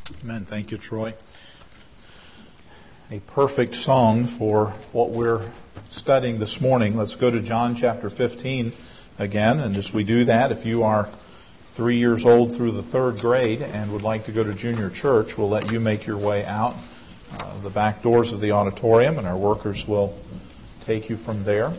Amen. Thank you, Troy. A perfect song for what we're studying this morning. Let's go to John chapter 15 again. And as we do that, if you are 3 years old through the third grade and would like to go to junior church, we'll let you make your way out the back doors of the auditorium, and our workers will take you from there.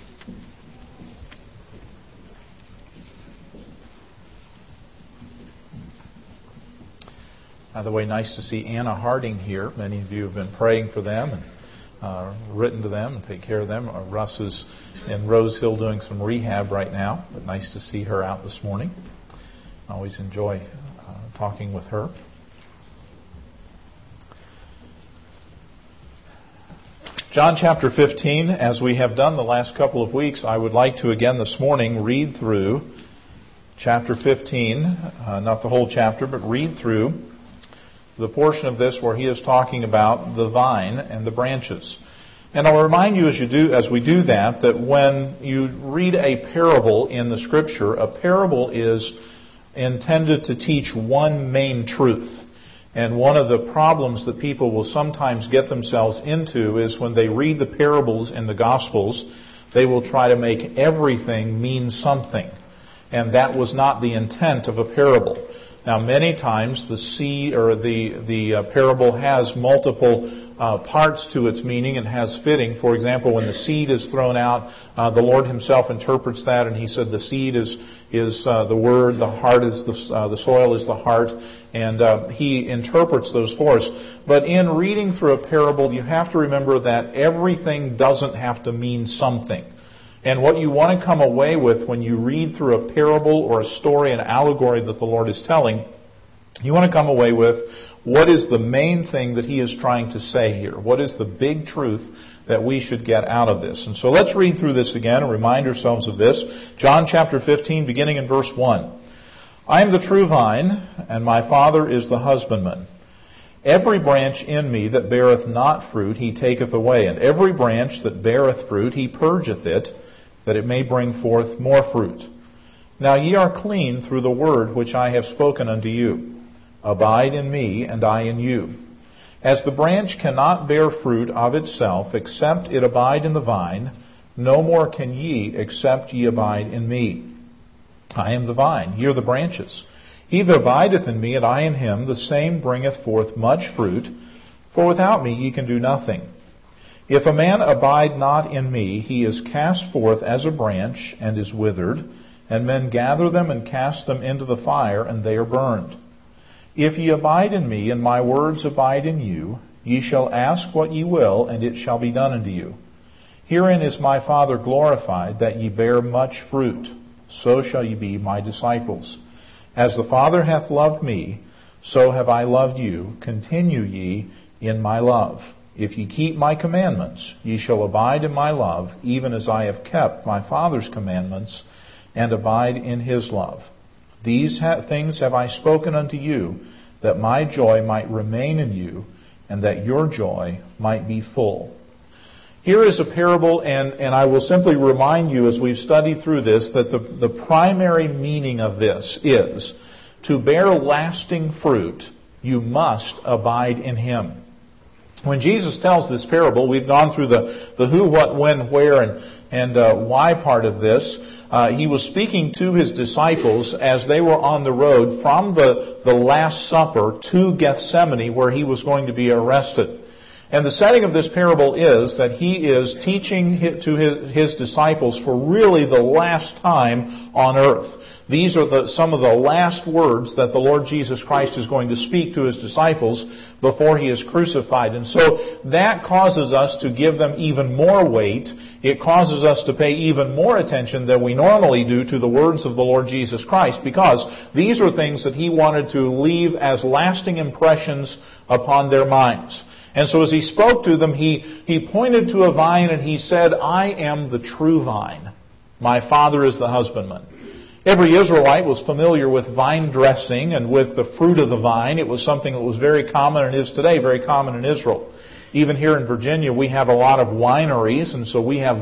By the way, nice to see Anna Harding here. Many of you have been praying for them and written to them and take care of them. Russ is in Rose Hill doing some rehab right now, but nice to see her out this morning. I always enjoy talking with her. John chapter 15, as we have done the last couple of weeks, I would like to again this morning read through chapter 15, not the whole chapter, but read through the portion of this where he is talking about the vine and the branches. And I'll remind you as we do that when you read a parable in the Scripture, a parable is intended to teach one main truth. And one of the problems that people will sometimes get themselves into is when they read the parables in the Gospels, they will try to make everything mean something. And that was not the intent of a parable. Now, many times the seed or the parable has multiple parts to its meaning and has fitting. For example, when the seed is thrown out, the Lord Himself interprets that, and He said the seed is the word, the heart is the soil is the heart, and He interprets those for us. But in reading through a parable, you have to remember that everything doesn't have to mean something. And what you want to come away with when you read through a parable or a story, an allegory that the Lord is telling, you want to come away with what is the main thing that He is trying to say here? What is the big truth that we should get out of this? And so let's read through this again and remind ourselves of this. John chapter 15, beginning in verse 1. I am the true vine, and my Father is the husbandman. Every branch in me that beareth not fruit, He taketh away. And every branch that beareth fruit, He purgeth it, that it may bring forth more fruit. Now ye are clean through the word which I have spoken unto you. Abide in me, and I in you. As the branch cannot bear fruit of itself, except it abide in the vine, no more can ye, except ye abide in me. I am the vine, ye are the branches. He that abideth in me, and I in him, the same bringeth forth much fruit, for without me ye can do nothing. If a man abide not in me, he is cast forth as a branch, and is withered, and men gather them and cast them into the fire, and they are burned. If ye abide in me, and my words abide in you, ye shall ask what ye will, and it shall be done unto you. Herein is my Father glorified, that ye bear much fruit. So shall ye be my disciples. As the Father hath loved me, so have I loved you. Continue ye in my love. If ye keep my commandments, ye shall abide in my love, even as I have kept my Father's commandments, and abide in His love. These things have I spoken unto you, that my joy might remain in you, and that your joy might be full. Here is a parable, and I will simply remind you as we've studied through this, that the primary meaning of this is, to bear lasting fruit, you must abide in Him. When Jesus tells this parable, we've gone through the who, what, when, where, and why part of this. He was speaking to His disciples as they were on the road from the Last Supper to Gethsemane, where He was going to be arrested. And the setting of this parable is that He is teaching to His disciples for really the last time on earth. These are some of the last words that the Lord Jesus Christ is going to speak to His disciples before He is crucified. And so that causes us to give them even more weight. It causes us to pay even more attention than we normally do to the words of the Lord Jesus Christ, because these are things that He wanted to leave as lasting impressions upon their minds. And so as He spoke to them, He pointed to a vine and He said, I am the true vine. My Father is the husbandman. Every Israelite was familiar with vine dressing and with the fruit of the vine. It was something that was very common and is today very common in Israel. Even here in Virginia, we have a lot of wineries, and so we have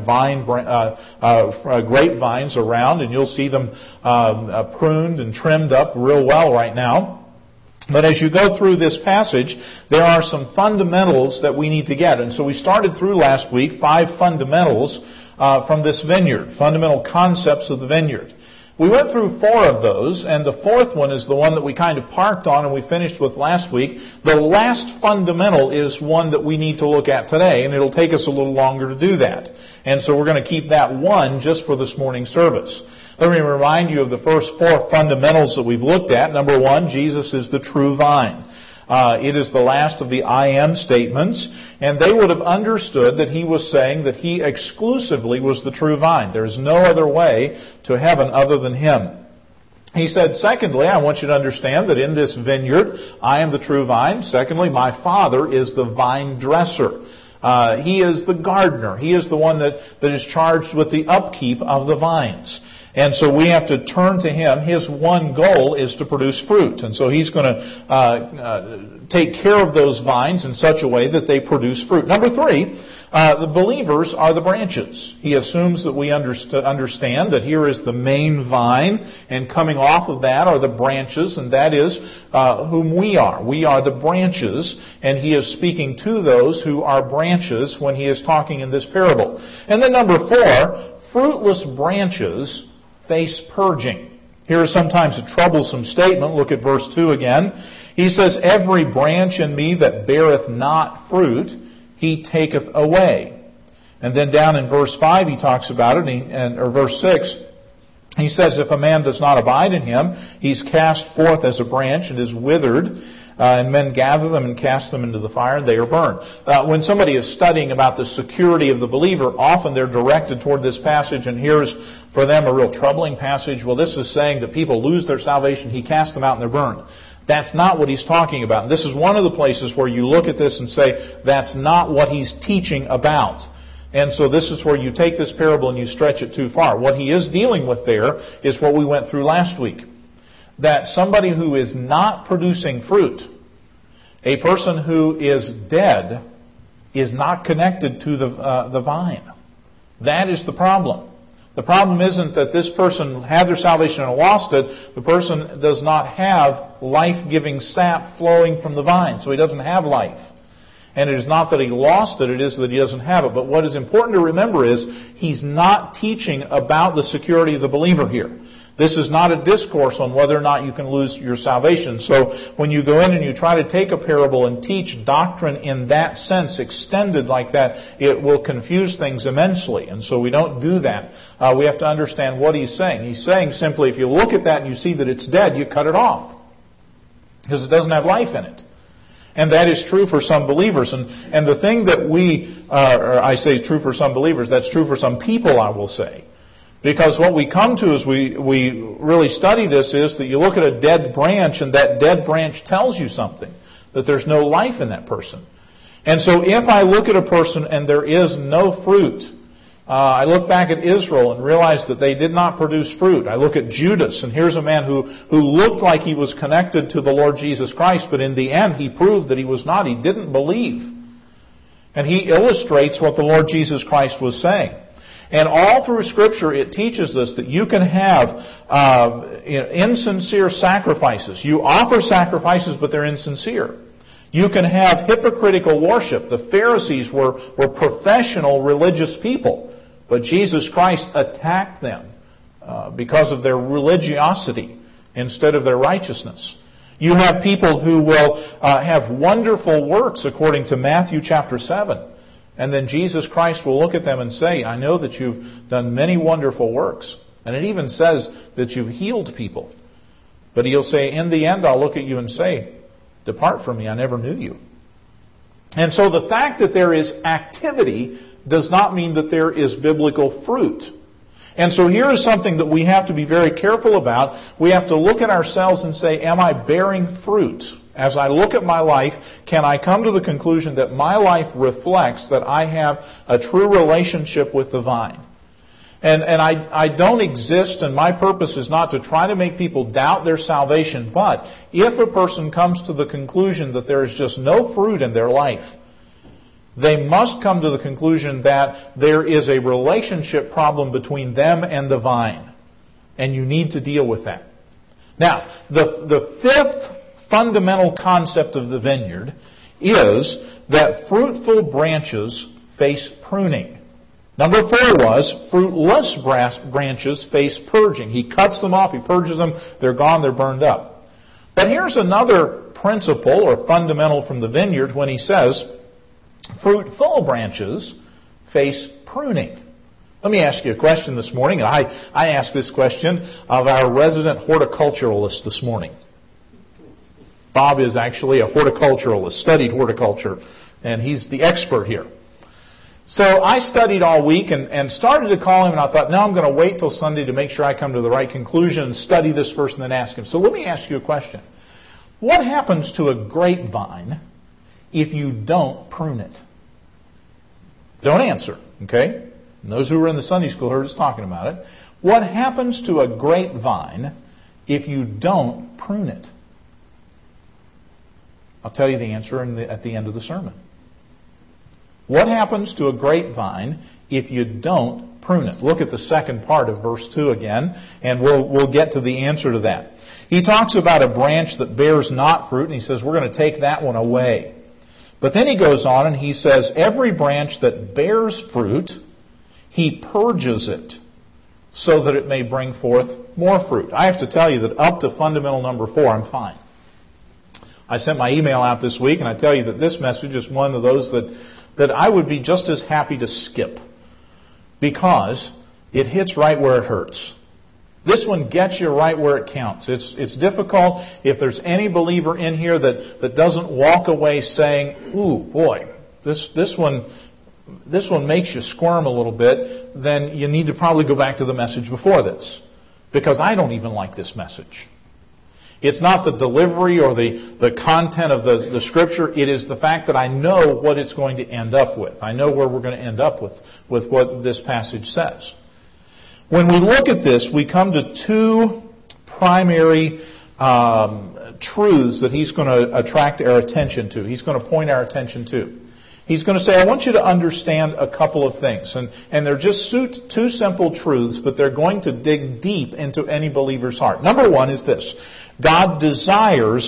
grapevines around, and you'll see them pruned and trimmed up real well right now. But as you go through this passage, there are some fundamentals that we need to get. And so we started through last week 5 fundamentals from this vineyard, fundamental concepts of the vineyard. We went through 4 of those, and the 4th one is the one that we kind of parked on and we finished with last week. The last fundamental is one that we need to look at today, and it'll take us a little longer to do that. And so we're going to keep that one just for this morning's service. Let me remind you of the first 4 fundamentals that we've looked at. Number 1, Jesus is the true vine. It is the last of the I am statements, and they would have understood that he was saying that he exclusively was the true vine. There is no other way to heaven other than him. He said, secondly, I want you to understand that in this vineyard, I am the true vine. Secondly, my Father is the vine dresser. He is the gardener. He is the one that is charged with the upkeep of the vines. And so we have to turn to him. His one goal is to produce fruit. And so he's going to take care of those vines in such a way that they produce fruit. Number 3, the believers are the branches. He assumes that we understand that here is the main vine, and coming off of that are the branches, and that is whom we are. We are the branches, and he is speaking to those who are branches when he is talking in this parable. And then number 4, fruitless branches face purging. Here is sometimes a troublesome statement. Look at verse 2 again. He says, every branch in me that beareth not fruit, he taketh away. And then down in verse 5 he talks about it, or verse 6, he says, if a man does not abide in him, he's cast forth as a branch and is withered, and men gather them and cast them into the fire, and they are burned. When somebody is studying about the security of the believer, often they're directed toward this passage, and here's for them a real troubling passage. Well, this is saying that people lose their salvation, he casts them out and they're burned. That's not what he's talking about. And this is one of the places where you look at this and say, that's not what he's teaching about. And so this is where you take this parable and you stretch it too far. What he is dealing with there is what we went through last week. That somebody who is not producing fruit, a person who is dead, is not connected to the vine. That is the problem. The problem isn't that this person had their salvation and lost it. The person does not have life-giving sap flowing from the vine, so he doesn't have life. And it is not that he lost it, it is that he doesn't have it. But what is important to remember is he's not teaching about the security of the believer here. This is not a discourse on whether or not you can lose your salvation. So when you go in and you try to take a parable and teach doctrine in that sense, extended like that, it will confuse things immensely. And so we don't do that. We have to understand what he's saying. He's saying simply, if you look at that and you see that it's dead, you cut it off. Because it doesn't have life in it. And that is true for some believers. And the thing that I say true for some believers, that's true for some people, I will say. Because what we come to as we really study this is that you look at a dead branch, and that dead branch tells you something, that there's no life in that person. And so if I look at a person and there is no fruit, I look back at Israel and realize that they did not produce fruit. I look at Judas, and here's a man who looked like he was connected to the Lord Jesus Christ, but in the end he proved that he was not. He didn't believe. And he illustrates what the Lord Jesus Christ was saying. And all through Scripture, it teaches us that you can have insincere sacrifices. You offer sacrifices, but they're insincere. You can have hypocritical worship. The Pharisees were professional religious people, but Jesus Christ attacked them because of their religiosity instead of their righteousness. You have people who will have wonderful works according to Matthew chapter 7. And then Jesus Christ will look at them and say, I know that you've done many wonderful works. And it even says that you've healed people. But he'll say, in the end, I'll look at you and say, depart from me, I never knew you. And so the fact that there is activity does not mean that there is biblical fruit. And so here is something that we have to be very careful about. We have to look at ourselves and say, am I bearing fruit? As I look at my life, can I come to the conclusion that my life reflects that I have a true relationship with the vine? And I don't exist, and my purpose is not to try to make people doubt their salvation, but if a person comes to the conclusion that there is just no fruit in their life, they must come to the conclusion that there is a relationship problem between them and the vine. And you need to deal with that. Now, the fifth fundamental concept of the vineyard is that fruitful branches face pruning. Number 4 was fruitless branches face purging. He cuts them off, he purges them, they're gone, they're burned up. But here's another principle or fundamental from the vineyard when he says fruitful branches face pruning. Let me ask you a question this morning. I asked this question of our resident horticulturalist this morning. Bob is actually a horticulturalist, studied horticulture, and he's the expert here. So I studied all week and started to call him, and I thought, no, I'm going to wait till Sunday to make sure I come to the right conclusion and study this first and then ask him. So let me ask you a question. What happens to a grapevine if you don't prune it? Don't answer, okay? And those who were in the Sunday school heard us talking about it. What happens to a grapevine if you don't prune it? I'll tell you the answer at the end of the sermon. What happens to a grapevine if you don't prune it? Look at the second part of verse 2 again, and we'll get to the answer to that. He talks about a branch that bears not fruit, and he says we're going to take that one away. But then he goes on and he says, every branch that bears fruit, he purges it so that it may bring forth more fruit. I have to tell you that up to fundamental number 4, I'm fine. I sent my email out this week, and I tell you that this message is one of those that I would be just as happy to skip because it hits right where it hurts. This one gets you right where it counts. It's difficult if there's any believer in here that doesn't walk away saying, ooh, boy, this one makes you squirm a little bit, then you need to probably go back to the message before this. Because I don't even like this message. It's not the delivery or the content of the Scripture. It is the fact that I know what it's going to end up with. I know where we're going to end up with what this passage says. When we look at this, we come to 2 primary truths that he's going to attract our attention to. He's going to point our attention to. He's going to say, I want you to understand a couple of things. And they're just 2 simple truths, but they're going to dig deep into any believer's heart. Number 1 is this. God's desire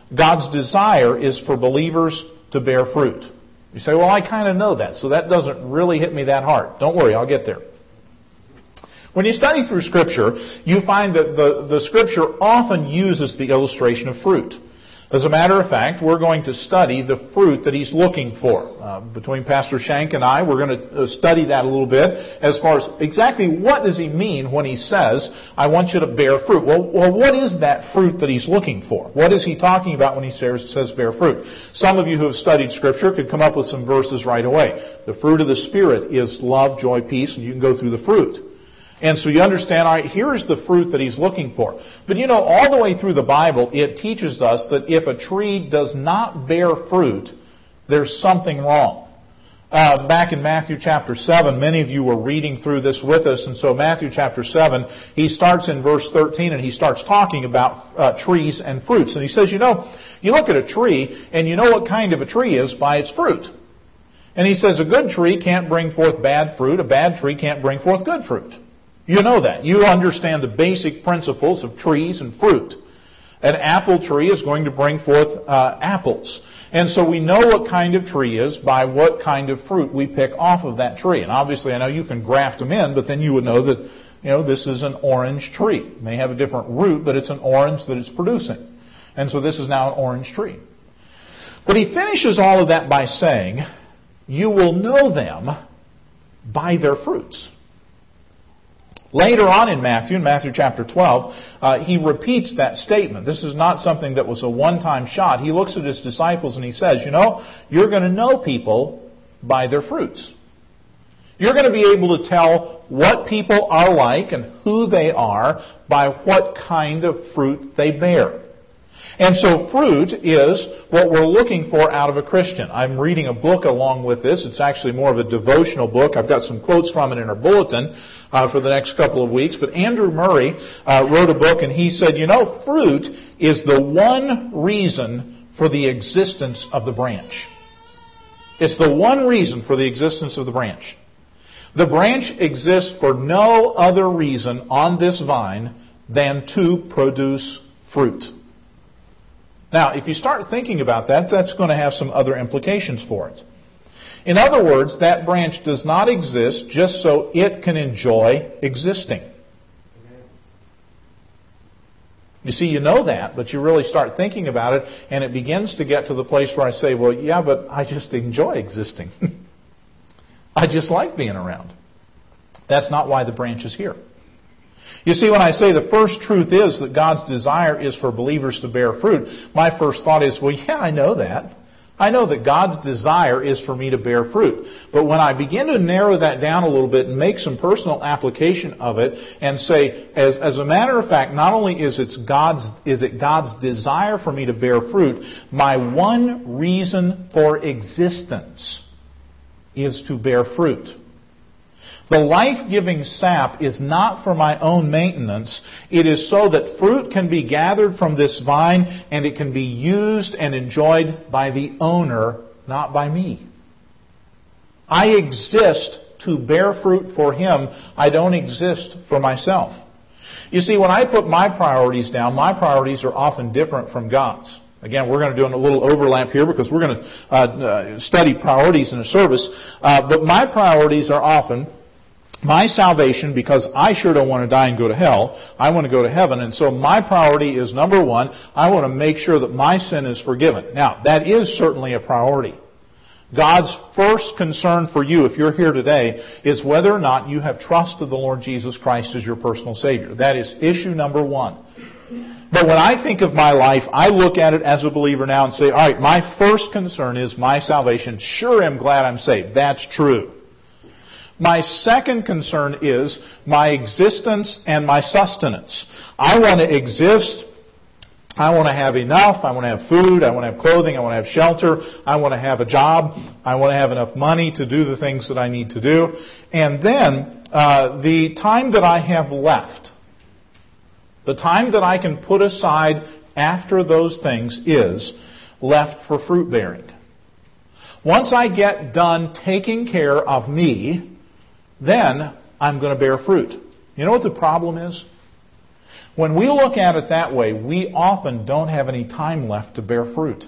is for believers to bear fruit. You say, well, I kind of know that, so that doesn't really hit me that hard. Don't worry, I'll get there. When you study through Scripture, you find that the Scripture often uses the illustration of fruit. As a matter of fact, we're going to study the fruit that he's looking for. Between Pastor Shank and I, we're going to study that a little bit as far as exactly what does he mean when he says, I want you to bear fruit. Well, what is that fruit that he's looking for? What is he talking about when he says bear fruit? Some of you who have studied Scripture could come up with some verses right away. The fruit of the Spirit is love, joy, peace, and you can go through the fruit. And so you understand, all right, here's the fruit that he's looking for. But you know, all the way through the Bible, it teaches us that if a tree does not bear fruit, there's something wrong. Back in Matthew chapter 7, many of you were reading through this with us, and so Matthew chapter 7, he starts in verse 13, and he starts talking about trees and fruits. And he says, you know, you look at a tree, and you know what kind of a tree is by its fruit. And he says, a good tree can't bring forth bad fruit, a bad tree can't bring forth good fruit. You know that. You understand the basic principles of trees and fruit. An apple tree is going to bring forth apples. And so we know what kind of tree is by what kind of fruit we pick off of that tree. And obviously I know you can graft them in, but then you would know that, you know, this is an orange tree. It may have a different root, but it's an orange that it's producing. And so this is now an orange tree. But he finishes all of that by saying, you will know them by their fruits. Later on in Matthew chapter 12, he repeats that statement. This is not something that was a one-time shot. He looks at his disciples and he says, you know, you're going to know people by their fruits. You're going to be able to tell what people are like and who they are by what kind of fruit they bear. And so fruit is what we're looking for out of a Christian. I'm reading a book along with this. It's actually more of a devotional book. I've got some quotes from it in our bulletin for the next couple of weeks. But Andrew Murray wrote a book and he said, you know, fruit is the one reason for the existence of the branch. It's the one reason for the existence of the branch. The branch exists for no other reason on this vine than to produce fruit. Now, if you start thinking about that, that's going to have some other implications for it. In other words, that branch does not exist just so it can enjoy existing. You see, you know that, but you really start thinking about it, and it begins to get to the place where I say, well, yeah, but I just enjoy existing. I just like being around. That's not why the branch is here. You see, when I say the first truth is that God's desire is for believers to bear fruit, my first thought is, well, yeah, I know that. I know that God's desire is for me to bear fruit. But when I begin to narrow that down a little bit and make some personal application of it and say, as a matter of fact, not only is it God's desire for me to bear fruit, my one reason for existence is to bear fruit. The life-giving sap is not for my own maintenance. It is so that fruit can be gathered from this vine and it can be used and enjoyed by the owner, not by me. I exist to bear fruit for Him. I don't exist for myself. You see, when I put my priorities down, my priorities are often different from God's. Again, we're going to do a little overlap here because we're going to study priorities in a service. But my priorities are often my salvation, because I sure don't want to die and go to hell. I want to go to heaven. And so my priority is, number one, I want to make sure that my sin is forgiven. Now, that is certainly a priority. God's first concern for you, if you're here today, is whether or not you have trusted the Lord Jesus Christ as your personal Savior. That is issue number one. But when I think of my life, I look at it as a believer now and say, all right, my first concern is my salvation. Sure, I'm glad I'm saved. That's true. My second concern is my existence and my sustenance. I want to exist. I want to have enough. I want to have food. I want to have clothing. I want to have shelter. I want to have a job. I want to have enough money to do the things that I need to do. And then the time that I have left, the time that I can put aside after those things is left for fruit bearing. Once I get done taking care of me, then I'm going to bear fruit. You know what the problem is? When we look at it that way, we often don't have any time left to bear fruit.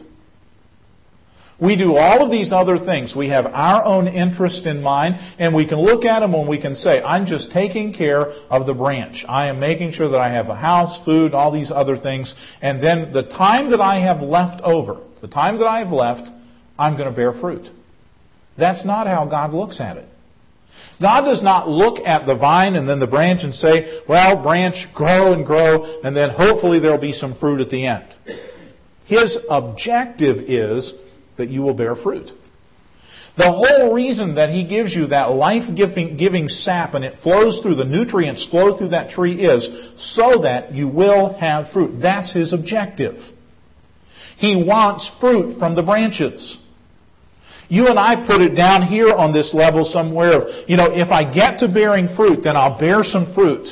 We do all of these other things. We have our own interest in mind, and we can look at them and we can say, I'm just taking care of the branch. I am making sure that I have a house, food, all these other things. And then the time that I have left over, the time that I have left, I'm going to bear fruit. That's not how God looks at it. God does not look at the vine and then the branch and say, well, branch, grow and grow, and then hopefully there will be some fruit at the end. His objective is that you will bear fruit. The whole reason that He gives you that life-giving sap and it flows through, the nutrients flow through that tree is so that you will have fruit. That's His objective. He wants fruit from the branches. You and I put it down here on this level somewhere of, if I get to bearing fruit, then I'll bear some fruit.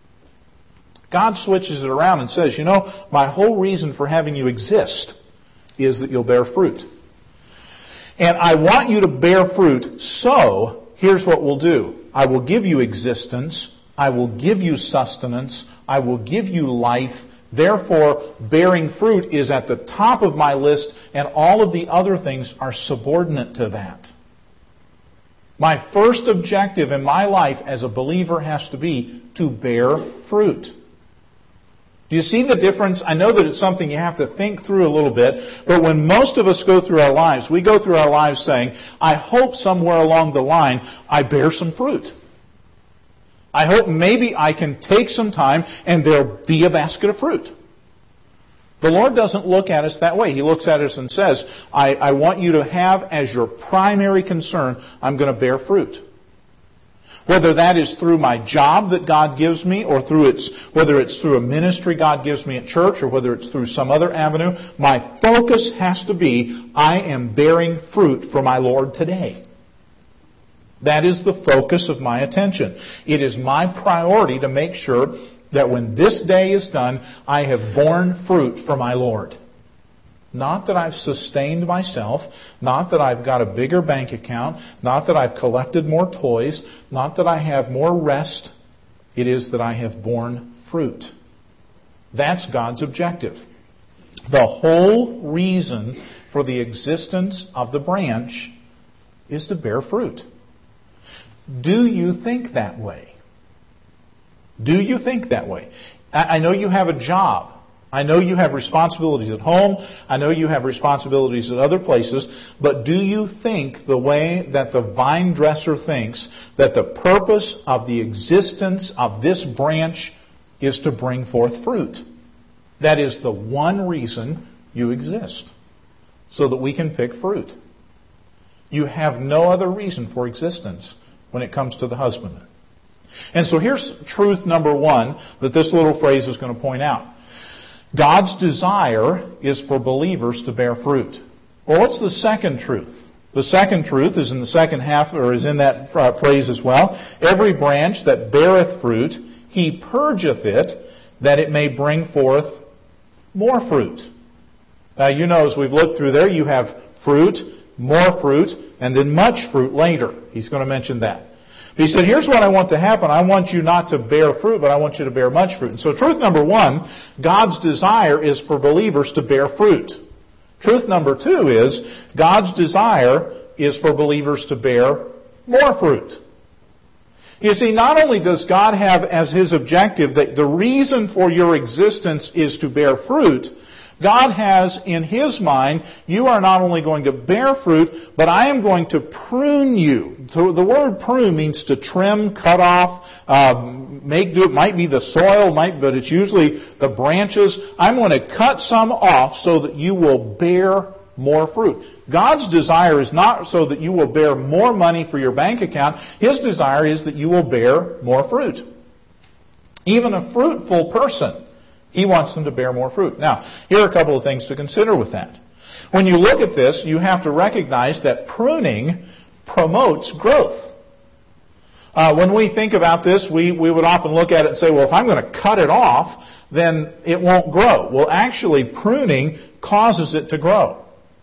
God switches it around and says, my whole reason for having you exist is that you'll bear fruit. And I want you to bear fruit, so here's what we'll do. I will give you existence. I will give you sustenance. I will give you life. Therefore, bearing fruit is at the top of my list, and all of the other things are subordinate to that. My first objective in my life as a believer has to be to bear fruit. Do you see the difference? I know that it's something you have to think through a little bit, but when most of us go through our lives, we go through our lives saying, I hope somewhere along the line I bear some fruit. I hope maybe I can take some time and there'll be a basket of fruit. The Lord doesn't look at us that way. He looks at us and says, I want you to have as your primary concern, I'm going to bear fruit. Whether that is through my job that God gives me, or whether it's through a ministry God gives me at church, or whether it's through some other avenue, my focus has to be, I am bearing fruit for my Lord today. That is the focus of my attention. It is my priority to make sure that when this day is done, I have borne fruit for my Lord. Not that I've sustained myself, not that I've got a bigger bank account, not that I've collected more toys, not that I have more rest. It is that I have borne fruit. That's God's objective. The whole reason for the existence of the branch is to bear fruit. Do you think that way? Do you think that way? I know you have a job. I know you have responsibilities at home. I know you have responsibilities at other places. But do you think the way that the vine dresser thinks, that the purpose of the existence of this branch is to bring forth fruit? That is the one reason you exist, so that we can pick fruit. You have no other reason for existence when it comes to the husbandman. And so here's truth number one that this little phrase is going to point out. God's desire is for believers to bear fruit. Well, what's the second truth? The second truth is in the second half, or is in that phrase as well. Every branch that beareth fruit, he purgeth it, that it may bring forth more fruit. Now, you know, as we've looked through there, you have fruit, more fruit, and then much fruit later. He's going to mention that. He said, here's what I want to happen. I want you not to bear fruit, but I want you to bear much fruit. And so truth number one, God's desire is for believers to bear fruit. Truth number two is, God's desire is for believers to bear more fruit. You see, not only does God have as His objective that the reason for your existence is to bear fruit, God has in His mind, you are not only going to bear fruit, but I am going to prune you. So the word prune means to trim, cut off, it might be the soil, but it's usually the branches. I'm going to cut some off so that you will bear more fruit. God's desire is not so that you will bear more money for your bank account. His desire is that you will bear more fruit. Even a fruitful person, He wants them to bear more fruit. Now, here are a couple of things to consider with that. When you look at this, you have to recognize that pruning promotes growth. When we think about this, we would often look at it and say, well, if I'm going to cut it off, then it won't grow. Well, actually, pruning causes it to grow.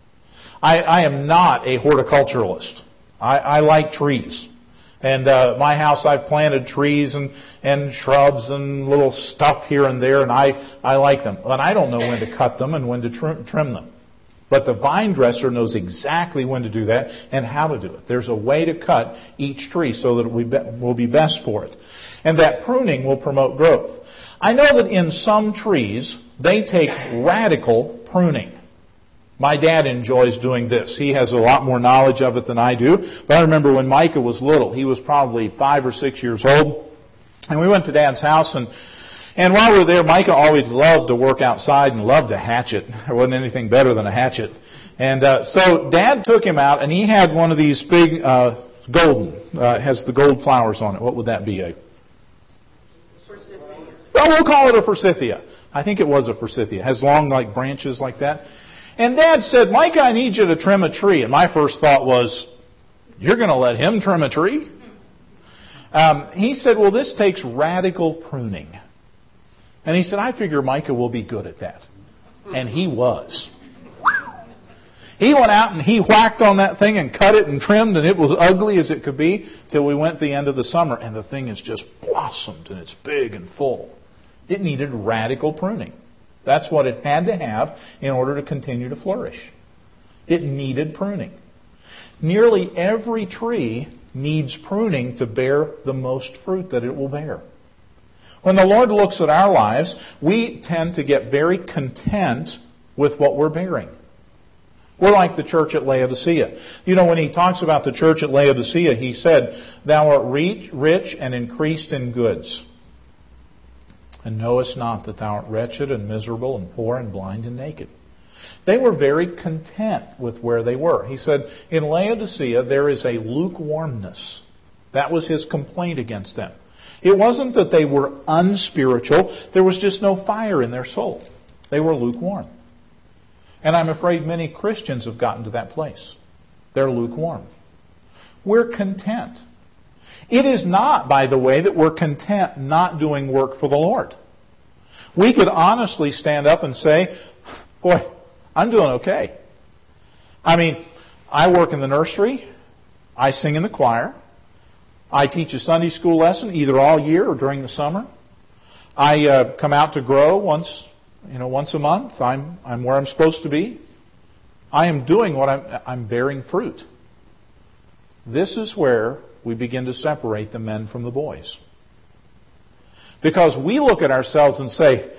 I am not a horticulturalist. I like trees. And my house, I've planted trees and shrubs and little stuff here and there, and I like them. But I don't know when to cut them and when to trim them. But the vine dresser knows exactly when to do that and how to do it. There's a way to cut each tree so that it will be best for it. And that pruning will promote growth. I know that in some trees, they take radical pruning. My dad enjoys doing this. He has a lot more knowledge of it than I do. But I remember when Micah was little, he was probably 5 or 6 years old, and we went to Dad's house, and while we were there, Micah always loved to work outside and loved to hatchet. There wasn't anything better than a hatchet. And so Dad took him out, and he had one of these big golden, has the gold flowers on it. What would that be? Forsythia. Well, we'll call it a forsythia. I think it was a forsythia. It has long, like, branches like that. And Dad said, Micah, I need you to trim a tree. And my first thought was, you're going to let him trim a tree? He said, well, this takes radical pruning. And he said, I figure Micah will be good at that. And he was. He went out and he whacked on that thing and cut it and trimmed, and it was ugly as it could be till we went the end of the summer. And the thing has just blossomed, and it's big and full. It needed radical pruning. That's what it had to have in order to continue to flourish. It needed pruning. Nearly every tree needs pruning to bear the most fruit that it will bear. When the Lord looks at our lives, we tend to get very content with what we're bearing. We're like the church at Laodicea. You know, when he talks about the church at Laodicea, he said, Thou art rich and increased in goods, and knowest not that thou art wretched and miserable and poor and blind and naked. They were very content with where they were. He said, in Laodicea there is a lukewarmness. That was his complaint against them. It wasn't that they were unspiritual. There was just no fire in their soul. They were lukewarm. And I'm afraid many Christians have gotten to that place. They're lukewarm. We're content. It is not, by the way, that we're content not doing work for the Lord. We could honestly stand up and say, boy, I'm doing okay. I mean, I work in the nursery. I sing in the choir. I teach a Sunday school lesson either all year or during the summer. I come out to grow once once a month, I'm where I'm supposed to be. I am doing what I'm bearing fruit. This is where we begin to separate the men from the boys. Because we look at ourselves and say,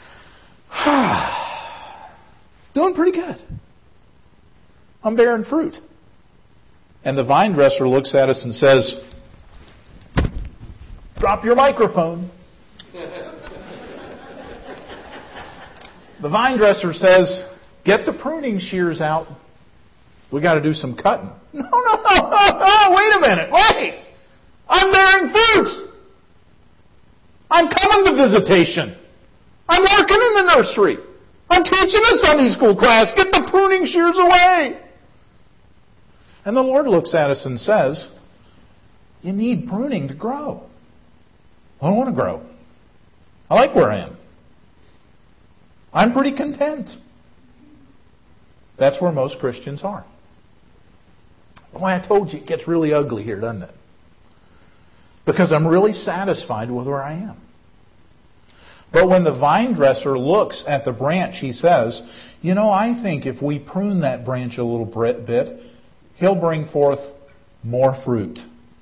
doing pretty good. I'm bearing fruit. And the vine dresser looks at us and says, drop your microphone. The vine dresser says, get the pruning shears out. We got to do some cutting. No, wait a minute. Wait. I'm bearing fruit. I'm coming to visitation. I'm working in the nursery. I'm teaching a Sunday school class. Get the pruning shears away. And the Lord looks at us and says, you need pruning to grow. I don't want to grow. I like where I am. I'm pretty content. That's where most Christians are. Boy, I told you it gets really ugly here, doesn't it? Because I'm really satisfied with where I am. But when the vine dresser looks at the branch, he says, I think if we prune that branch a little bit, he'll bring forth more fruit.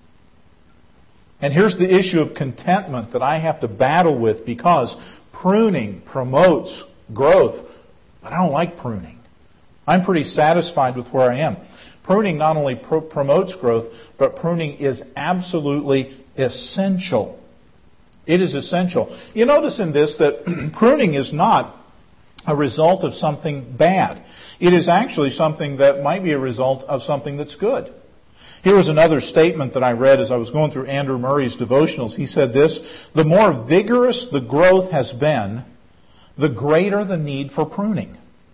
And here's the issue of contentment that I have to battle with, because pruning promotes growth, but I don't like pruning. I'm pretty satisfied with where I am. Pruning not only promotes growth, but pruning is absolutely essential. It is essential. You notice in this that pruning is not a result of something bad. It is actually something that might be a result of something that's good. Here was another statement that I read as I was going through Andrew Murray's devotionals. He said this, the more vigorous the growth has been, the greater the need for pruning.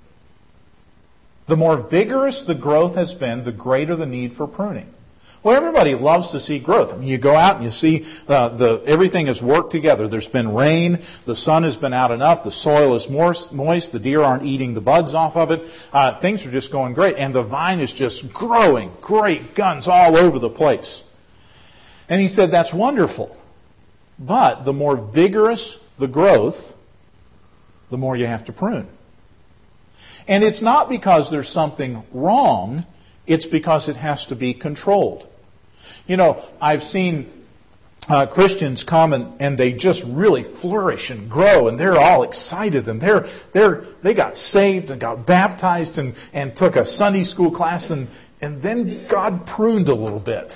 The more vigorous the growth has been, the greater the need for pruning. Well, everybody loves to see growth. I mean, you go out and you see everything has worked together. There's been rain, the sun has been out enough, the soil is moist, the deer aren't eating the buds off of it. Things are just going great, and the vine is just growing, great guns all over the place. And he said that's wonderful. But the more vigorous the growth, the more you have to prune. And it's not because there's something wrong, it's because it has to be controlled. I've seen Christians come and they just really flourish and grow, and they're all excited, and they got saved and got baptized and took a Sunday school class, and then God pruned a little bit.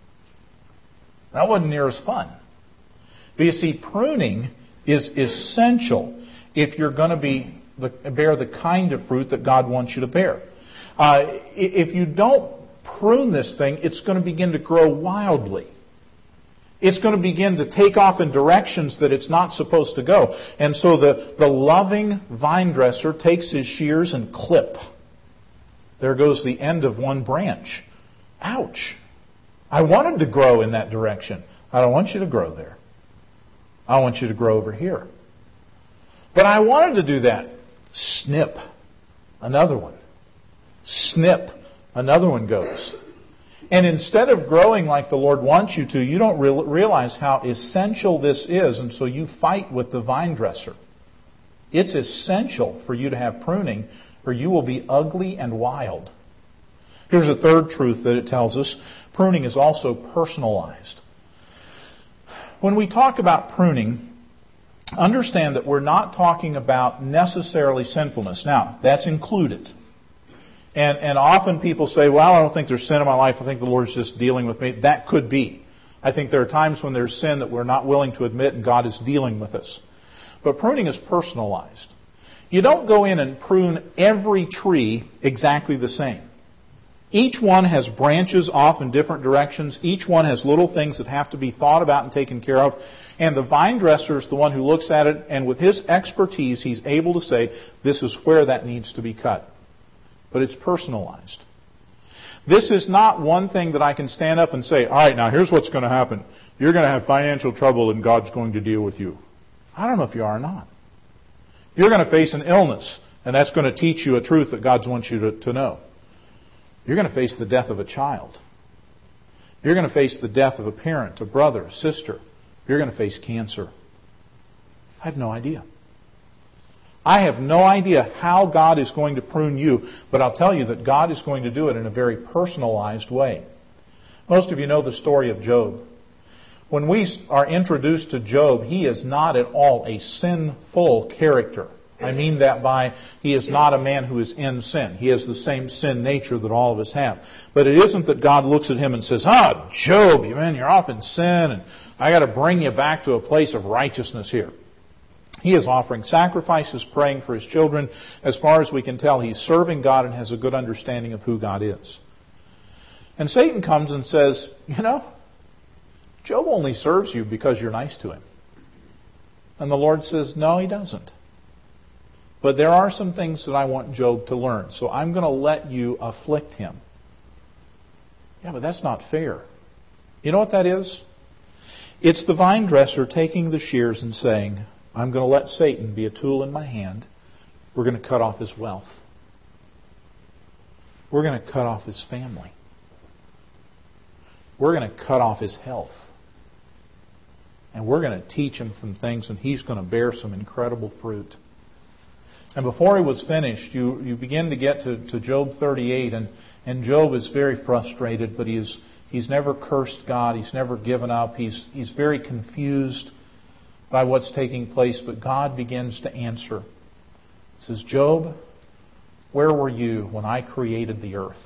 That wasn't near as fun. But you see, pruning is essential if you're going to bear the kind of fruit that God wants you to bear. If you don't prune this thing, it's going to begin to grow wildly. It's going to begin to take off in directions that it's not supposed to go. And so the loving vine dresser takes his shears and clip. There goes the end of one branch. Ouch. I wanted to grow in that direction. I don't want you to grow there. I want you to grow over here. But I wanted to do that. Snip. Another one. Snip. Another one goes. And instead of growing like the Lord wants you to, you don't realize how essential this is, and so you fight with the vine dresser. It's essential for you to have pruning, or you will be ugly and wild. Here's a third truth that it tells us. Pruning is also personalized. When we talk about pruning, understand that we're not talking about necessarily sinfulness. Now, that's included. And often people say, well, I don't think there's sin in my life. I think the Lord's just dealing with me. That could be. I think there are times when there's sin that we're not willing to admit and God is dealing with us. But pruning is personalized. You don't go in and prune every tree exactly the same. Each one has branches off in different directions. Each one has little things that have to be thought about and taken care of. And the vine dresser is the one who looks at it, and with his expertise, he's able to say, this is where that needs to be cut. But it's personalized. This is not one thing that I can stand up and say, all right, now here's what's going to happen. You're going to have financial trouble and God's going to deal with you. I don't know if you are or not. You're going to face an illness, and that's going to teach you a truth that God wants you to know. You're going to face the death of a child. You're going to face the death of a parent, a brother, a sister. You're going to face cancer. I have no idea. I have no idea how God is going to prune you, but I'll tell you that God is going to do it in a very personalized way. Most of you know the story of Job. When we are introduced to Job, he is not at all a sinful character. I mean that by he is not a man who is in sin. He has the same sin nature that all of us have. But it isn't that God looks at him and says, Job, man, you're off in sin, and I got to bring you back to a place of righteousness here. He is offering sacrifices, praying for his children. As far as we can tell, he's serving God and has a good understanding of who God is. And Satan comes and says, Job only serves you because you're nice to him. And the Lord says, no, he doesn't. But there are some things that I want Job to learn, so I'm going to let you afflict him. Yeah, but that's not fair. You know what that is? It's the vine dresser taking the shears and saying, I'm going to let Satan be a tool in my hand. We're going to cut off his wealth. We're going to cut off his family. We're going to cut off his health. And we're going to teach him some things, and he's going to bear some incredible fruit. And before he was finished, you begin to get to Job 38, and Job is very frustrated, but he's never cursed God. He's never given up. He's very confused by what's taking place, but God begins to answer. He says, Job, where were you when I created the earth?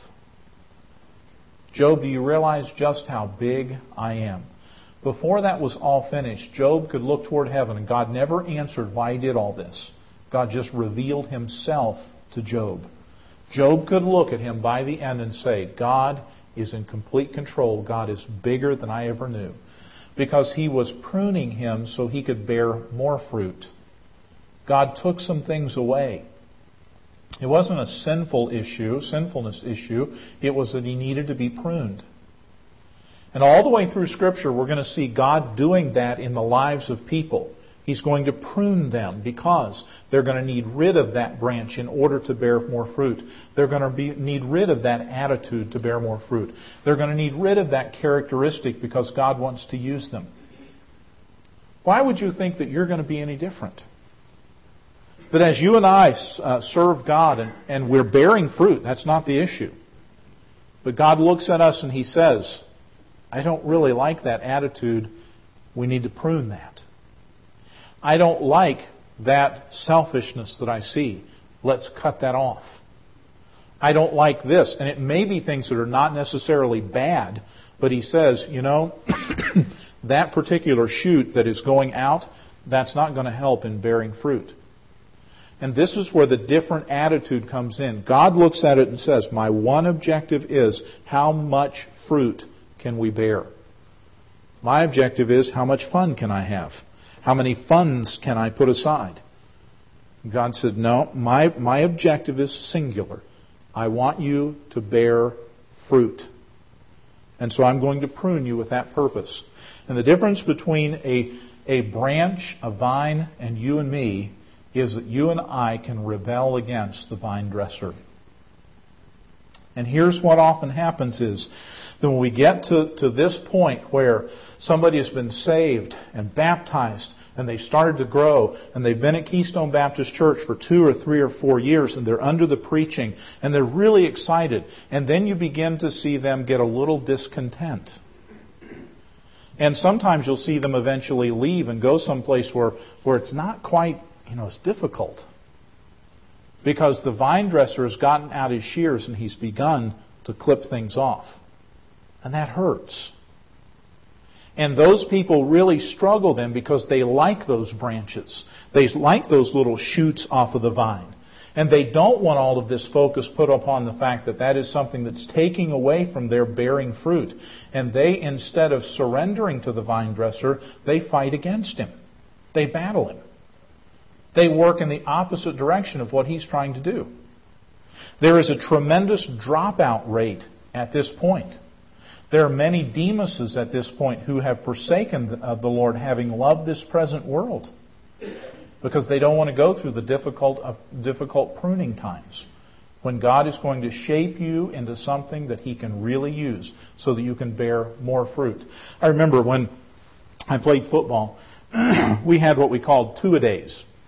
Job, do you realize just how big I am? Before that was all finished, Job could look toward heaven, and God never answered why he did all this. God just revealed himself to Job. Job could look at him by the end and say, God is in complete control. God is bigger than I ever knew. Because he was pruning him so he could bear more fruit. God took some things away. It wasn't a sinfulness issue. It was that he needed to be pruned. And all the way through Scripture, we're going to see God doing that in the lives of people. He's going to prune them because they're going to need rid of that branch in order to bear more fruit. They're going to need rid of that attitude to bear more fruit. They're going to need rid of that characteristic because God wants to use them. Why would you think that you're going to be any different? That as you and I serve God and we're bearing fruit, that's not the issue. But God looks at us and He says, I don't really like that attitude. We need to prune that. I don't like that selfishness that I see. Let's cut that off. I don't like this. And it may be things that are not necessarily bad, but he says, that particular shoot that is going out, that's not going to help in bearing fruit. And this is where the different attitude comes in. God looks at it and says, my one objective is how much fruit can we bear? My objective is how much fun can I have? How many funds can I put aside? God said, no, my objective is singular. I want you to bear fruit. And so I'm going to prune you with that purpose. And the difference between a branch, a vine, and you and me is that you and I can rebel against the vine dresser. And here's what often happens is that when we get to this point where somebody has been saved and baptized and they started to grow and they've been at Keystone Baptist Church for 2 or 3 or 4 years and they're under the preaching and they're really excited, and then you begin to see them get a little discontent. And sometimes you'll see them eventually leave and go someplace where it's not quite, it's difficult. Because the vine dresser has gotten out his shears and he's begun to clip things off. And that hurts. And those people really struggle then because they like those branches. They like those little shoots off of the vine. And they don't want all of this focus put upon the fact that that is something that's taking away from their bearing fruit. And they, instead of surrendering to the vine dresser, they fight against him. They battle him. They work in the opposite direction of what he's trying to do. There is a tremendous dropout rate at this point. There are many Demases at this point who have forsaken the Lord, having loved this present world, because they don't want to go through the difficult pruning times when God is going to shape you into something that He can really use so that you can bear more fruit. I remember when I played football, we had what we called two-a-days.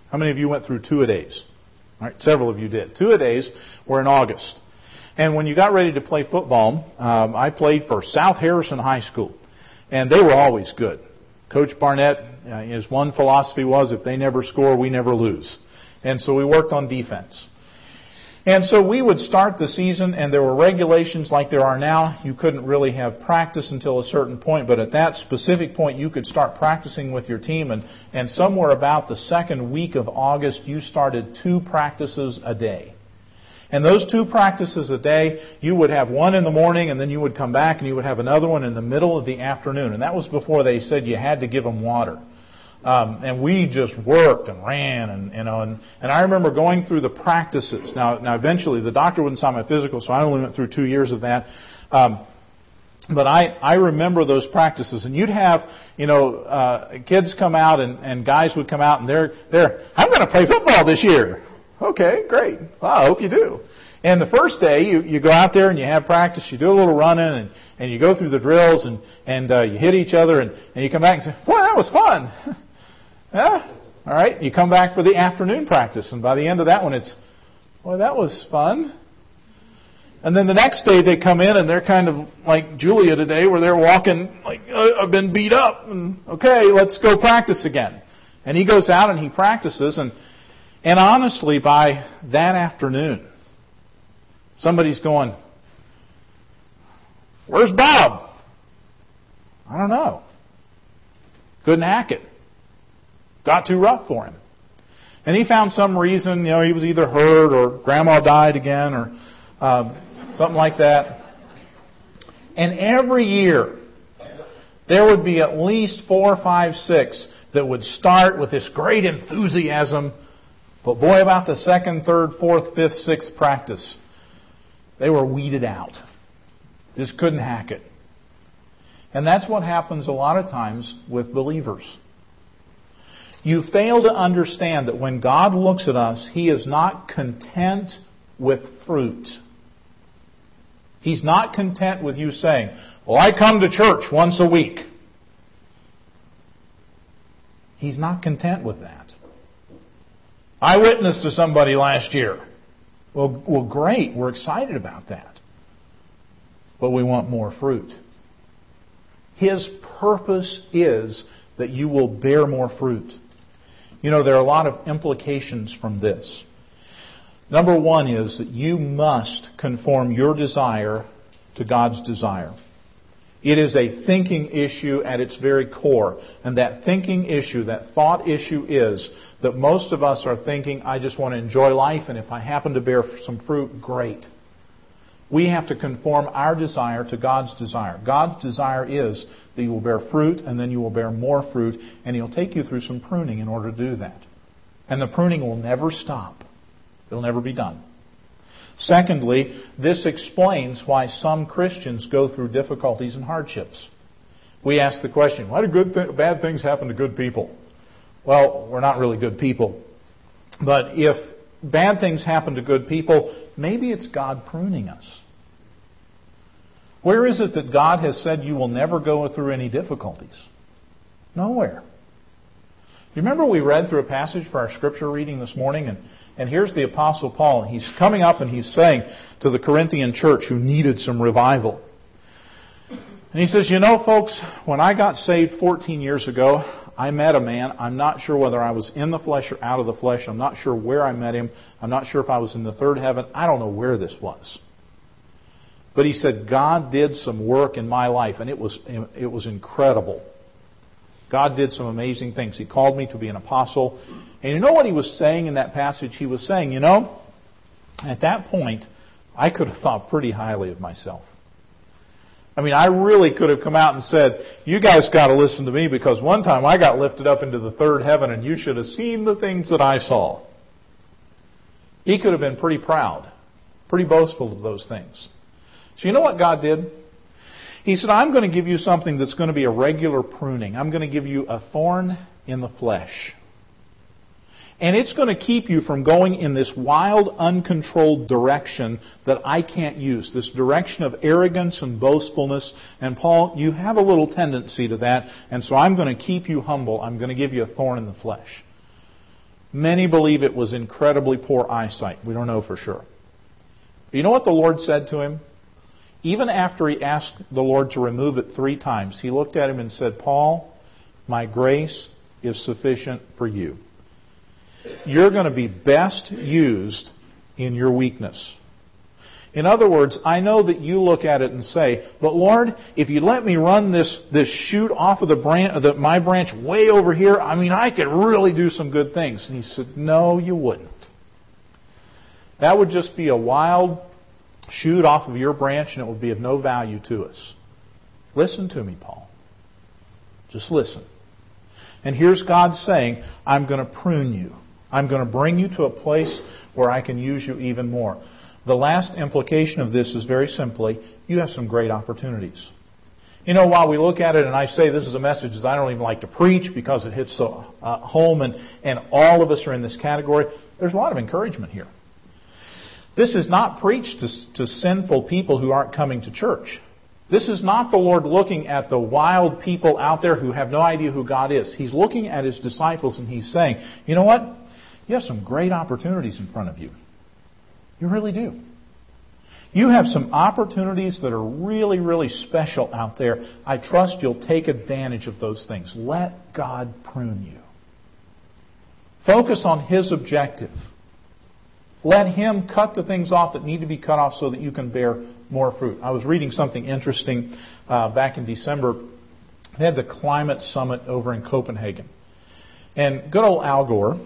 How many of you went through two-a-days? All right, several of you did. Two-a-days were in August. And when you got ready to play football, I played for South Harrison High School. And they were always good. Coach Barnett, his one philosophy was, if they never score, we never lose. And so we worked on defense. And so we would start the season, and there were regulations like there are now. You couldn't really have practice until a certain point, but at that specific point, you could start practicing with your team. And somewhere about the second week of August, you started 2 practices a day. And those 2 practices a day, you would have one in the morning, and then you would come back, and you would have another one in the middle of the afternoon. And that was before they said you had to give them water. And we just worked and ran, and I remember going through the practices. Now eventually the doctor wouldn't sign my physical, so I only went through 2 years of that. But I remember those practices, and you'd have, kids come out and guys would come out and they're I'm going to play football this year. Okay, great. Well, I hope you do. And the first day, you go out there and you have practice, you do a little running, and you go through the drills, and you hit each other, and you come back and say, boy, that was fun. Yeah? All right, you come back for the afternoon practice, and by the end of that one, it's, boy, that was fun. And then the next day they come in and they're kind of like Julia today, where they're walking like, I've been beat up, and okay, let's go practice again. And he goes out and he practices, and honestly, by that afternoon, somebody's going, where's Bob? I don't know. Couldn't hack it. Got too rough for him. And he found some reason, he was either hurt or grandma died again or something like that. And every year, there would be at least 4, 5, 6 that would start with this great enthusiasm. But boy, about the 2nd, 3rd, 4th, 5th, 6th practice, they were weeded out. Just couldn't hack it. And that's what happens a lot of times with believers. You fail to understand that when God looks at us, He is not content with fruit. He's not content with you saying, well, I come to church once a week. He's not content with that. I witnessed to somebody last year. Well, great. We're excited about that. But we want more fruit. His purpose is that you will bear more fruit. There are a lot of implications from this. Number one is that you must conform your desire to God's desire. It is a thinking issue at its very core. And that thinking issue, that thought issue is that most of us are thinking, I just want to enjoy life, and if I happen to bear some fruit, great. We have to conform our desire to God's desire. God's desire is that you will bear fruit, and then you will bear more fruit, and He'll take you through some pruning in order to do that. And the pruning will never stop. It'll never be done. Secondly, this explains why some Christians go through difficulties and hardships. We ask the question, why do bad things happen to good people? Well, we're not really good people. But if bad things happen to good people, maybe it's God pruning us. Where is it that God has said you will never go through any difficulties? Nowhere. You remember we read through a passage for our scripture reading this morning, and here's the Apostle Paul, and he's coming up and he's saying to the Corinthian church who needed some revival. And he says, folks, when I got saved 14 years ago, I met a man. I'm not sure whether I was in the flesh or out of the flesh. I'm not sure where I met him. I'm not sure if I was in the third heaven. I don't know where this was. But he said, God did some work in my life, and it was incredible. God did some amazing things. He called me to be an apostle. And you know what he was saying in that passage? He was saying, at that point, I could have thought pretty highly of myself. I really could have come out and said, you guys got to listen to me, because one time I got lifted up into the third heaven and you should have seen the things that I saw. He could have been pretty proud, pretty boastful of those things. So you know what God did? He said, I'm going to give you something that's going to be a regular pruning. I'm going to give you a thorn in the flesh. And it's going to keep you from going in this wild, uncontrolled direction that I can't use. This direction of arrogance and boastfulness. And Paul, you have a little tendency to that. And so I'm going to keep you humble. I'm going to give you a thorn in the flesh. Many believe it was incredibly poor eyesight. We don't know for sure. But you know what the Lord said to him? Even after he asked the Lord to remove it 3 times, he looked at him and said, Paul, my grace is sufficient for you. You're going to be best used in your weakness. In other words, I know that you look at it and say, but Lord, if you let me run this shoot off of my branch way over here, I could really do some good things. And he said, no, you wouldn't. That would just be a wild shoot off of your branch, and it would be of no value to us. Listen to me, Paul. Just listen. And here's God saying, I'm going to prune you. I'm going to bring you to a place where I can use you even more. The last implication of this is very simply, you have some great opportunities. While we look at it, and I say this is a message that I don't even like to preach because it hits so home, and all of us are in this category, there's a lot of encouragement here. This is not preached to sinful people who aren't coming to church. This is not the Lord looking at the wild people out there who have no idea who God is. He's looking at His disciples and He's saying, you know what? You have some great opportunities in front of you. You really do. You have some opportunities that are really, really special out there. I trust you'll take advantage of those things. Let God prune you. Focus on His objective. Let Him cut the things off that need to be cut off so that you can bear more fruit. I was reading something interesting back in December. They had the climate summit over in Copenhagen. And good old Al Gore,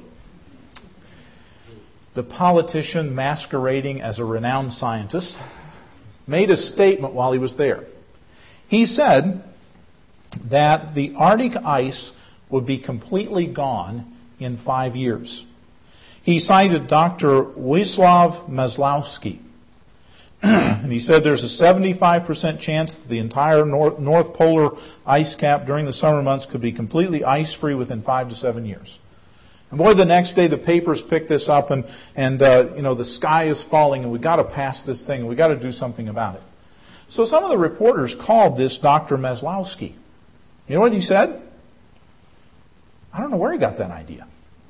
the politician masquerading as a renowned scientist, made a statement while he was there. He said that the Arctic ice would be completely gone in 5 years. He cited Dr. Wisław Maslowski. And he said there's a 75% chance that the entire North Polar ice cap during the summer months could be completely ice-free within 5 to 7 years. And boy, the next day the papers pick this up and the sky is falling and we've got to pass this thing and we've got to do something about it. So some of the reporters called this Dr. Maslowski. You know what he said? I don't know where he got that idea.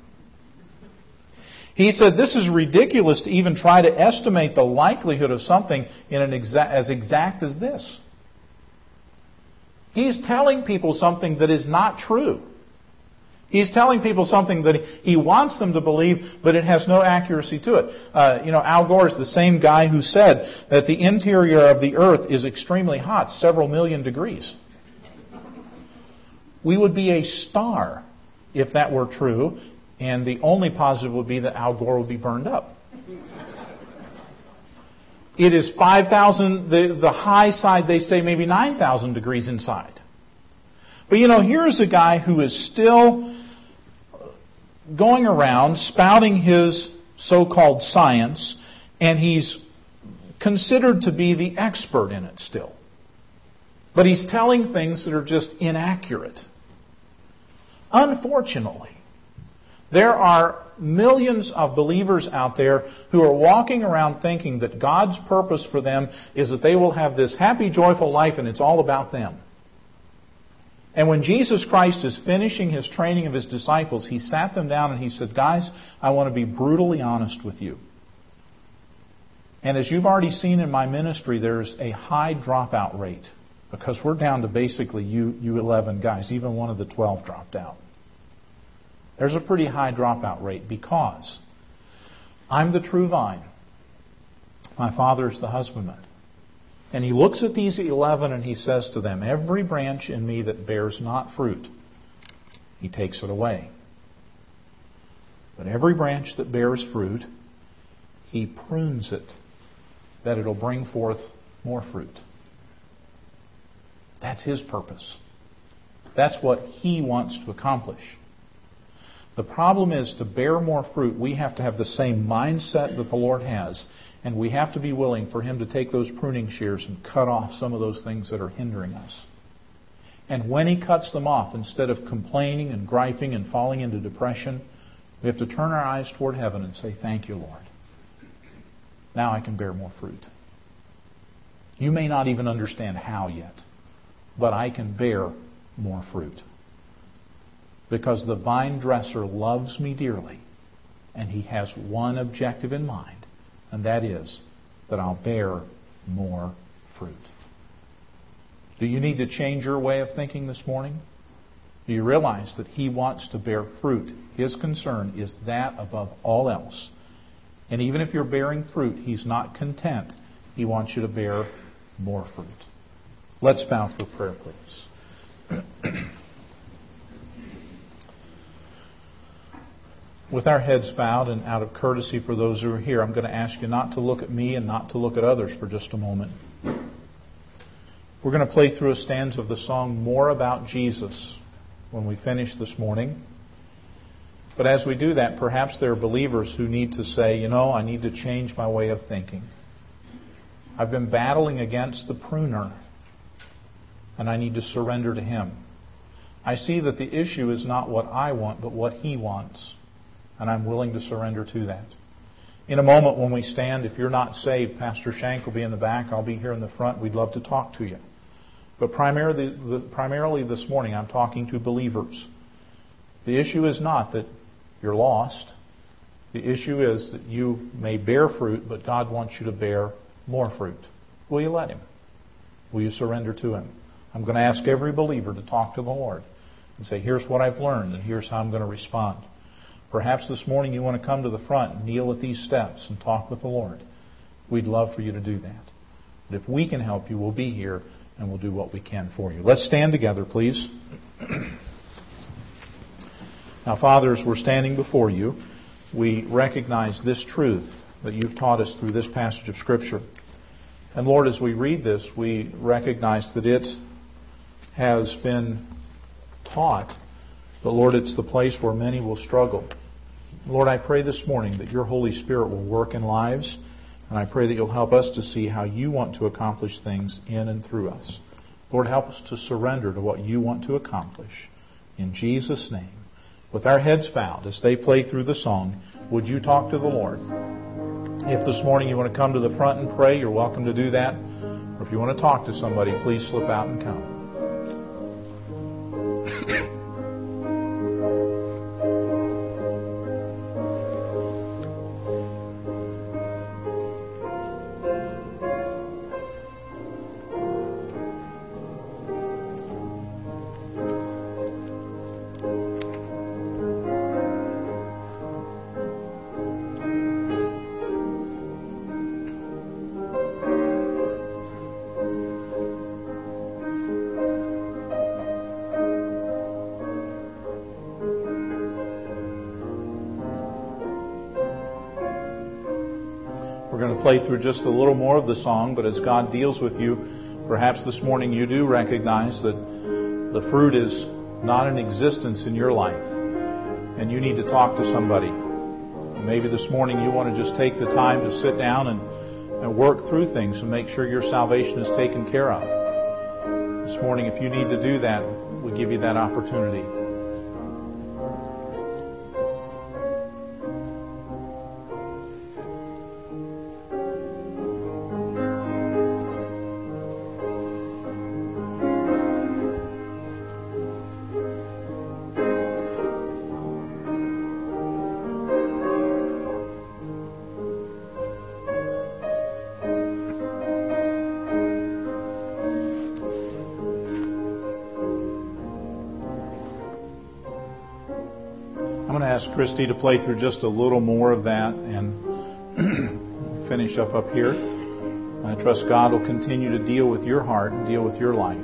He said this is ridiculous to even try to estimate the likelihood of something in as exact as this. He's telling people something that is not true. He's telling people something that he wants them to believe, but it has no accuracy to it. Al Gore is the same guy who said that the interior of the earth is extremely hot, several million degrees. We would be a star if that were true, and the only positive would be that Al Gore would be burned up. It is 5,000, the high side, they say maybe 9,000 degrees inside. But here's a guy who is still going around spouting his so-called science, and he's considered to be the expert in it still. But he's telling things that are just inaccurate. Unfortunately, there are millions of believers out there who are walking around thinking that God's purpose for them is that they will have this happy, joyful life and it's all about them. And when Jesus Christ is finishing His training of His disciples, He sat them down and He said, guys, I want to be brutally honest with you. And as you've already seen in my ministry, there's a high dropout rate because we're down to basically you 11 guys. Even one of the 12 dropped out. There's a pretty high dropout rate because I'm the true vine. My Father is the husbandman. And He looks at these 11 and He says to them, every branch in me that bears not fruit, He takes it away. But every branch that bears fruit, He prunes it, that it'll bring forth more fruit. That's His purpose. That's what He wants to accomplish. The problem is, to bear more fruit, we have to have the same mindset that the Lord has. And we have to be willing for Him to take those pruning shears and cut off some of those things that are hindering us. And when He cuts them off, instead of complaining and griping and falling into depression, we have to turn our eyes toward heaven and say, thank you, Lord. Now I can bear more fruit. You may not even understand how yet, but I can bear more fruit. Because the vine dresser loves me dearly, And He has one objective in mind, and that is that I'll bear more fruit. Do you need to change your way of thinking this morning? Do you realize that He wants to bear fruit? His concern is that above all else. And even if you're bearing fruit, He's not content. He wants you to bear more fruit. Let's bow for prayer, please. With our heads bowed and out of courtesy for those who are here, I'm going to ask you not to look at me and not to look at others for just a moment. We're going to play through a stanza of the song More About Jesus when we finish this morning. But as we do that, perhaps there are believers who need to say, I need to change my way of thinking. I've been battling against the pruner, and I need to surrender to Him. I see that the issue is not what I want, but what He wants. And I'm willing to surrender to that. In a moment when we stand, if you're not saved, Pastor Shank will be in the back. I'll be here in the front. We'd love to talk to you. But primarily this morning, I'm talking to believers. The issue is not that you're lost. The issue is that you may bear fruit, but God wants you to bear more fruit. Will you let Him? Will you surrender to Him? I'm going to ask every believer to talk to the Lord and say, here's what I've learned, and here's how I'm going to respond. Perhaps this morning you want to come to the front and kneel at these steps and talk with the Lord. We'd love for you to do that. But if we can help you, we'll be here and we'll do what we can for you. Let's stand together, please. Now, Father, as we're standing before you, we recognize this truth that you've taught us through this passage of Scripture. And Lord, as we read this, we recognize that it has been taught, but Lord, it's the place where many will struggle. Lord, I pray this morning that your Holy Spirit will work in lives, and I pray that you'll help us to see how you want to accomplish things in and through us. Lord, help us to surrender to what you want to accomplish. In Jesus' name. With our heads bowed as they play through the song, would you talk to the Lord? If this morning you want to come to the front and pray, you're welcome to do that. Or if you want to talk to somebody, please slip out and come. Play through just a little more of the song, but as God deals with you, perhaps this morning you do recognize that the fruit is not in existence in your life, and you need to talk to somebody. Maybe this morning you want to just take the time to sit down and work through things and make sure your salvation is taken care of. This morning, if you need to do that, we give you that opportunity. Ask Christy to play through just a little more of that and finish up here. I trust God will continue to deal with your heart and deal with your life.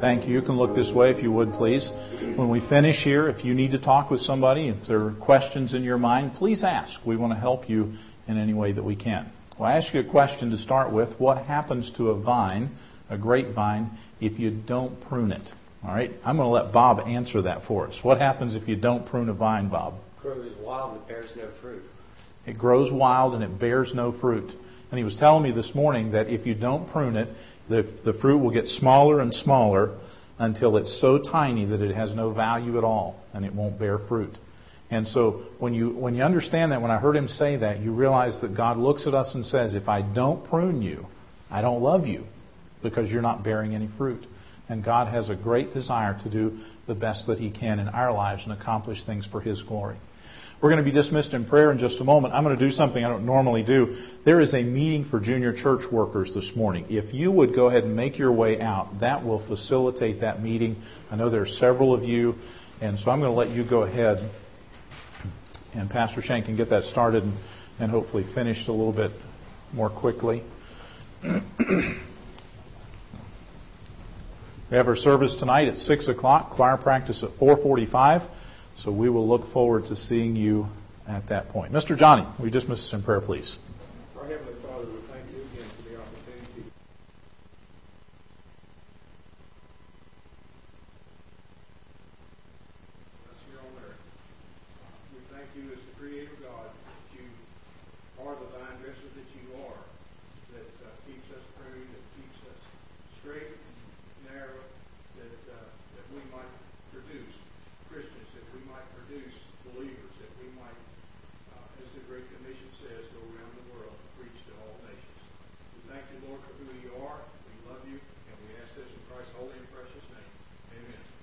Thank you. You can look this way if you would, please. When we finish here, if you need to talk with somebody, if there are questions in your mind, please ask. We want to help you in any way that we can. Well, I ask you a question to start with. What happens to a vine, a grapevine, if you don't prune it? All right? I'm going to let Bob answer that for us. What happens if you don't prune a vine, Bob? It grows wild and it bears no fruit. It grows wild and it bears no fruit. And he was telling me this morning that if you don't prune it, the fruit will get smaller and smaller until it's so tiny that it has no value at all and it won't bear fruit. And so when you understand that, when I heard him say that, you realize that God looks at us and says, if I don't prune you, I don't love you because you're not bearing any fruit. And God has a great desire to do the best that He can in our lives and accomplish things for His glory. We're going to be dismissed in prayer in just a moment. I'm going to do something I don't normally do. There is a meeting for junior church workers this morning. If you would go ahead and make your way out, that will facilitate that meeting. I know there are several of you, and so I'm going to let you go ahead, and Pastor Shank can get that started and hopefully finished a little bit more quickly. We have our service tonight at 6 o'clock, choir practice at 4:45. So we will look forward to seeing you at that point. Mr. Johnny, will you dismiss us in prayer, please? Our Heavenly Father, we thank you again for the opportunity. Us here on earth. We thank you as the Creator God that you are the vine dresser that you are, that keeps us pruned, that keeps us straight and narrow, that we might produce Christians, that we might produce believers, that we might, as the Great Commission says, go around the world and preach to all nations. We thank you, Lord, for who you are. We love you, and we ask this in Christ's holy and precious name. Amen.